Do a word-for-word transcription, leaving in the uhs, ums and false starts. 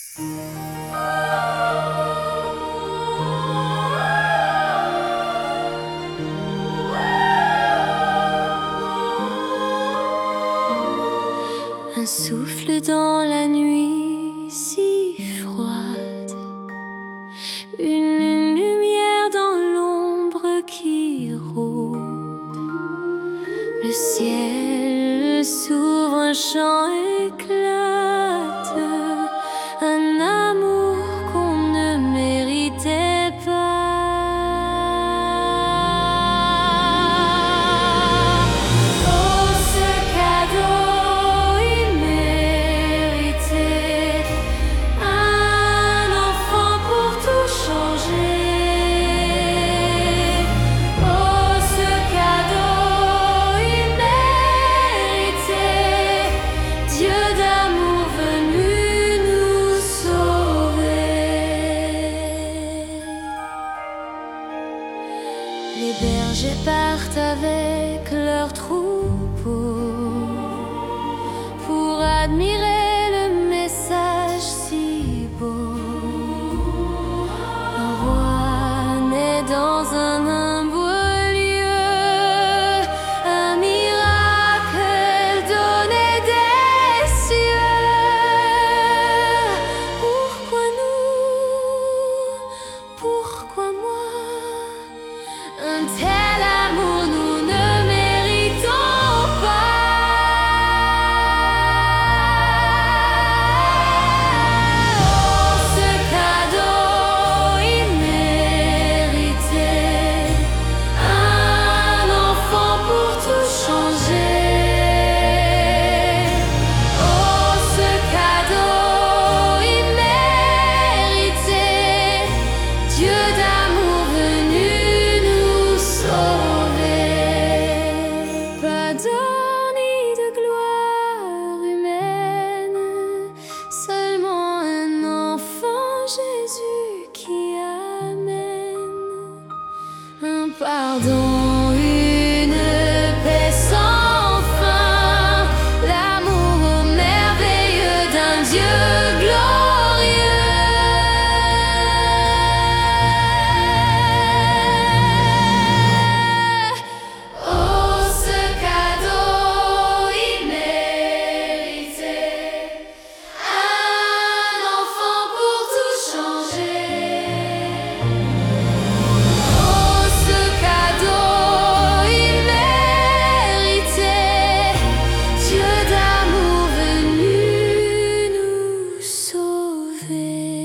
Un souffle dans la nuit si froide, une lumière dans l'ombre qui rôde. Le ciel s'ouvre, un chant éclate, un amour qu'on ne méritait pas. Oh, ce cadeau immérité, un enfant pour tout changer. Oh, ce cadeau immérité, Dieu d'amour venu nous sauver. Les bergers partent avec leurs troupeaux pour admirer le message si beau. Un roi naît dans un humble lieu, un miracle donné des cieux. Pourquoi nous? Pourquoi moi? Un tel amour nous ne méritons pas. Oh, ce cadeau immérité, un enfant pour tout changer. Oh, ce cadeau immérité, Dieu d'amour venu nous sauver. Pas d'or ni de gloire humaine, seulement un enfant Jésus qui amène un pardon, une paix sans fin, l'amour merveilleux d'un Dieu glorieux. Oh, ce cadeau immérité, un enfant pour tout changer. Oh, ce cadeau immérité, Dieu d'amour venu nous sauver.